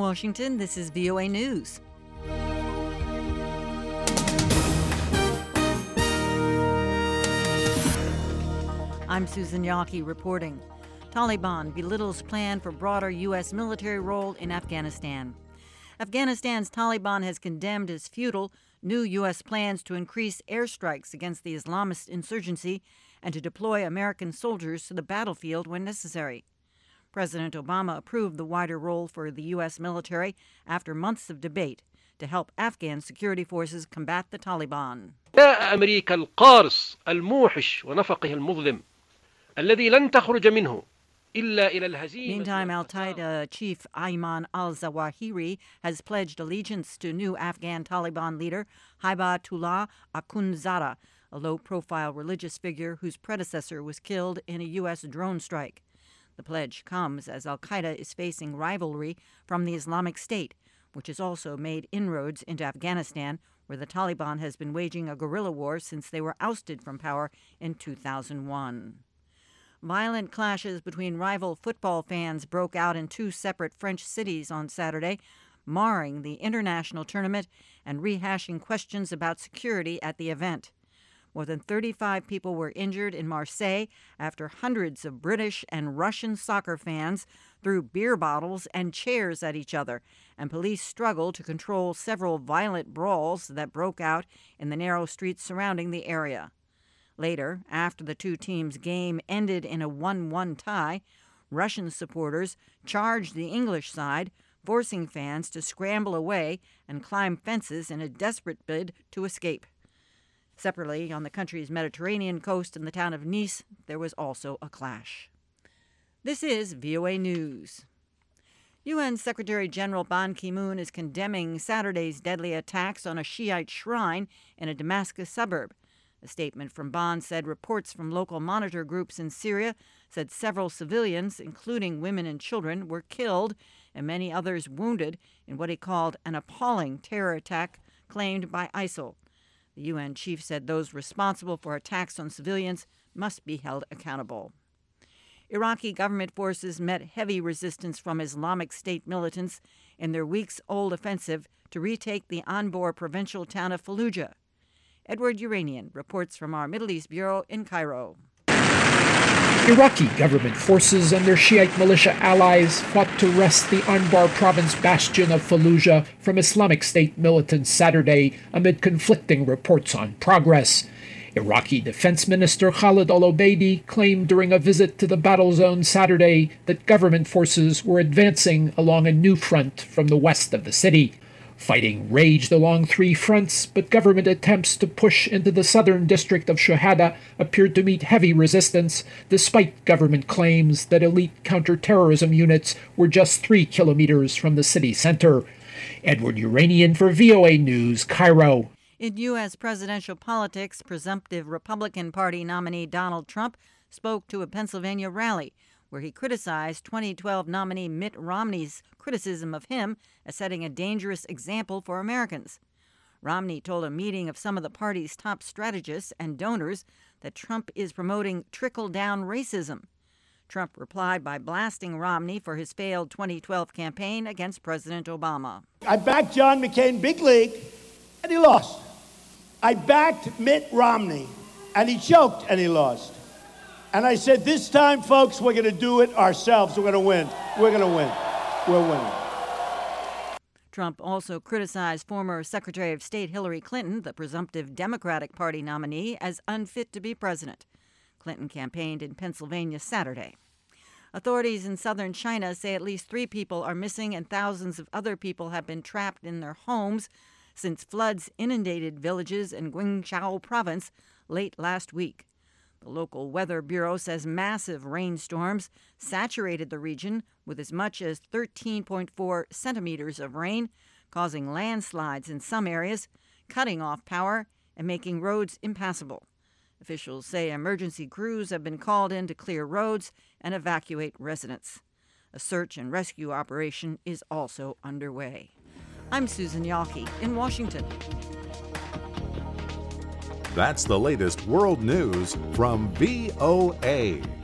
Washington, this is VOA News. I'm Susan Yaki reporting. Taliban belittles plan for broader U.S. military role in Afghanistan. Afghanistan's Taliban has condemned as futile new U.S. plans to increase airstrikes against the Islamist insurgency and to deploy American soldiers to the battlefield when necessary. President Obama approved the wider role for the U.S. military after months of debate to help Afghan security forces combat the Taliban. أمريكا القارص الموحش ونفقه المظلم الذي لن تخرج منه إلا إلى الهزيمة. Meantime, al-Qaeda chief Ayman al-Zawahiri has pledged allegiance to new Afghan Taliban leader Hibatullah Akhundzada, a low-profile religious figure whose predecessor was killed in a U.S. drone strike. The pledge comes as al-Qaeda is facing rivalry from the Islamic State, which has also made inroads into Afghanistan, where the Taliban has been waging a guerrilla war since they were ousted from power in 2001. Violent clashes between rival football fans broke out in two separate French cities on Saturday, marring the international tournament and rehashing questions about security at the event. More than 35 people were injured in Marseille after hundreds of British and Russian soccer fans threw beer bottles and chairs at each other, and police struggled to control several violent brawls that broke out in the narrow streets surrounding the area. Later, after the two teams' game ended in a 1-1 tie, Russian supporters charged the English side, forcing fans to scramble away and climb fences in a desperate bid to escape. Separately, on the country's Mediterranean coast in the town of Nice, there was also a clash. This is VOA News. UN Secretary General Ban Ki-moon is condemning Saturday's deadly attacks on a Shiite shrine in a Damascus suburb. A statement from Ban said reports from local monitor groups in Syria said several civilians, including women and children, were killed and many others wounded in what he called an appalling terror attack claimed by ISIL. The UN chief said those responsible for attacks on civilians must be held accountable. Iraqi government forces met heavy resistance from Islamic State militants in their weeks-old offensive to retake the Anbar provincial town of Fallujah. Edward Uranian reports from our Middle East Bureau in Cairo. Iraqi government forces and their Shiite militia allies fought to wrest the Anbar province bastion of Fallujah from Islamic State militants Saturday amid conflicting reports on progress. Iraqi Defense Minister Khalid al-Obeidi claimed during a visit to the battle zone Saturday that government forces were advancing along a new front from the west of the city. Fighting raged along three fronts, but government attempts to push into the southern district of Shuhada appeared to meet heavy resistance, despite government claims that elite counterterrorism units were just 3 kilometers from the city center. Edward Uranian for VOA News, Cairo. In U.S. presidential politics, presumptive Republican Party nominee Donald Trump spoke to a Pennsylvania rally, where he criticized 2012 nominee Mitt Romney's criticism of him as setting a dangerous example for Americans. Romney told a meeting of some of the party's top strategists and donors that Trump is promoting trickle-down racism. Trump replied by blasting Romney for his failed 2012 campaign against President Obama. I backed John McCain big league, and he lost. I backed Mitt Romney, and he choked, and he lost. And I said, this time, folks, we're going to do it ourselves. We're going to win. We're going to win. We're winning. Trump also criticized former Secretary of State Hillary Clinton, the presumptive Democratic Party nominee, as unfit to be president. Clinton campaigned in Pennsylvania Saturday. Authorities in southern China say at least 3 people are missing and thousands of other people have been trapped in their homes since floods inundated villages in Guangzhou province late last week. The local weather bureau says massive rainstorms saturated the region with as much as 13.4 centimeters of rain, causing landslides in some areas, cutting off power, and making roads impassable. Officials say emergency crews have been called in to clear roads and evacuate residents. A search and rescue operation is also underway. I'm Susan Yaki in Washington. That's the latest world news from VOA.